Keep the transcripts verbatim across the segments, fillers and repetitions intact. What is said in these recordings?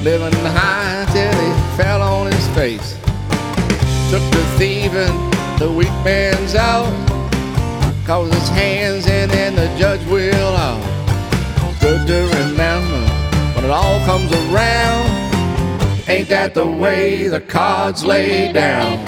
living high till he fell on his face. Took the thieving, the weak man's out, cause his hands in and the judge will out. Good to remember when it all comes around, ain't that the way the cards lay down?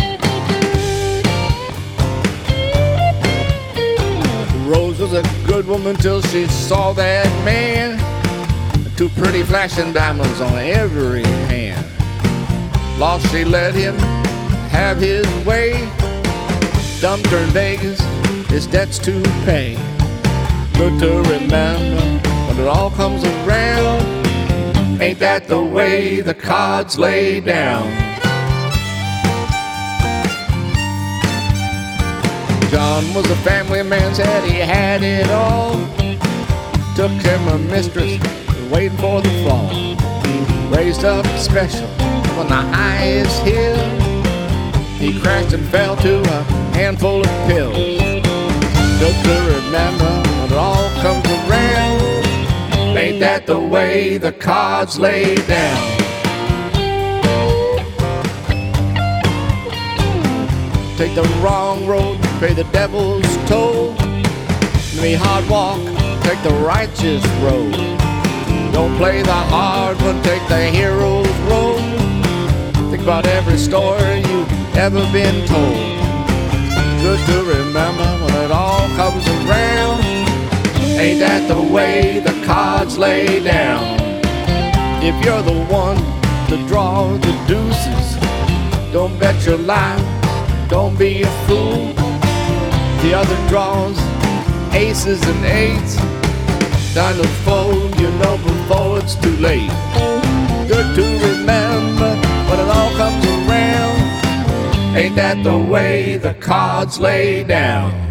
Rose was a good woman till she saw that man, two pretty flashing diamonds on every hand. Lost, she let him have his way. Dumb turned Vegas, his debts to pay. Good to remember when it all comes around, ain't that the way the cards lay down? John was a family man, said he had it all. Took him a mistress, waiting for the fall. Raised up special on the highest hill. He crashed and fell to a handful of pills. Good to remember when it all comes around, ain't that the way the cards lay down? Take the wrong road, pay the devil's toll. Any hard walk, take the righteous road. Don't play the hard one, take the hero's road. Think about every story you've ever been told. Good to remember when it all comes around, ain't that the way the cards lay down? If you're the one to draw the deuces, don't bet your life, don't be a fool. The other draws aces and eights, time to fold, you know, before it's too late. Good to remember when it all comes around, ain't that the way the cards lay down?